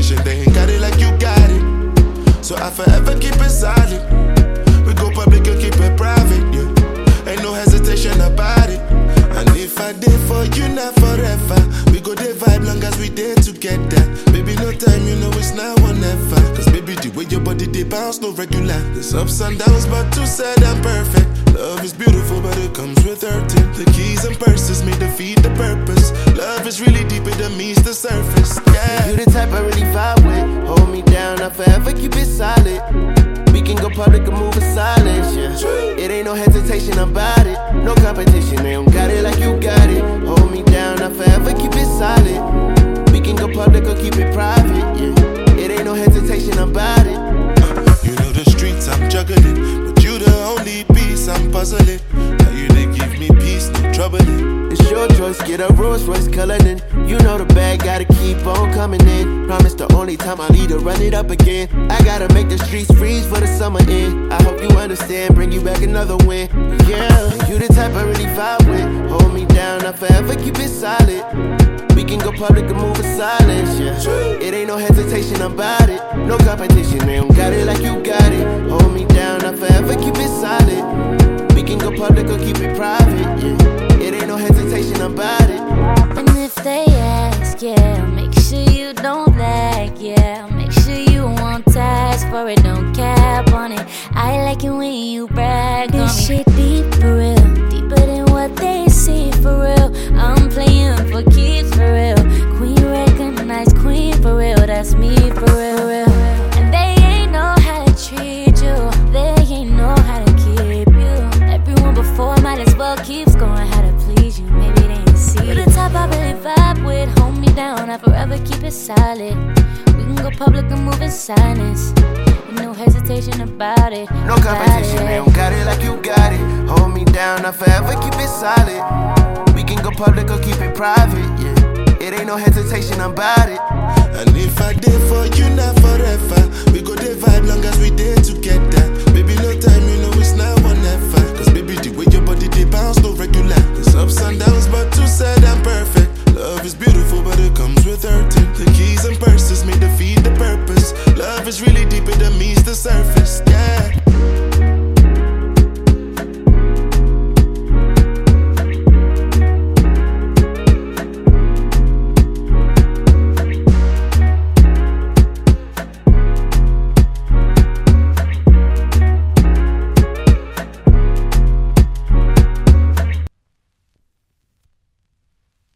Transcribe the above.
competition, they ain't got it like you got it. So I forever keep it solid. We go public and keep it private, yeah. Ain't no hesitation about it. And if I did for you, not forever. We go dey vibe long as we did together. Baby, no time, you know it's now or never. Cause baby, the way your body they bounce, no regular. There's ups and downs, but too sad I'm perfect. Love is beautiful, but it comes with hurting. The keys and purses may defeat the purpose. Love is really deeper than meets the surface, yeah. You the type I really vibe with. Hold me down, I forever keep it solid. We can go public and move in silence, yeah. It ain't no hesitation about it. No competition, they don't got it like you got it. Hold me down, I forever keep it solid. We can go public or keep it private, yeah. It ain't no hesitation about it. You know the streets I'm juggling, but you the only piece I'm puzzling. Now you they give me peace, no troubling. It's your choice, get a Rolls Royce colored in. You know the bag, gotta keep on coming in. Promise the only time I leave to run it up again. I gotta make the streets freeze for the summer in. I hope you understand, bring you back another win. Yeah, you the type I really vibe with. Hold me down, I forever keep it solid. We can go public and move in silence, yeah. It ain't no hesitation about it. No competition, they don't got it like you got it. Hold me down, I forever keep it solid. We can go public or keep it private, yeah. It ain't no hesitation about it. And if they ask, yeah, make sure you don't lag, yeah. Make sure you won't task for it, don't cap on it. I like it when you brag on me. This shit deep for real, deeper than what they see for real. I'm playing for keeps for real. Queen recognized queen for real, that's me for real, real. And they ain't know how to treat you, they ain't know how to keep you. Everyone before might as well keeps going how to please you, maybe they ain't see. You're the type I really vibe with, hold me down, I forever keep it solid. We can go public and move in silence. No hesitation about it. No competition, they don't got it like you got it. Hold me down, I forever keep it solid. We can go public or keep it private, yeah. It ain't no hesitation about it. And if I did for you, not forever. We go dey vibe long as we did together. Baby, no time, you know it's now or never. Cause baby, the way your body they bounce, no regular. There's ups and downs, but too sad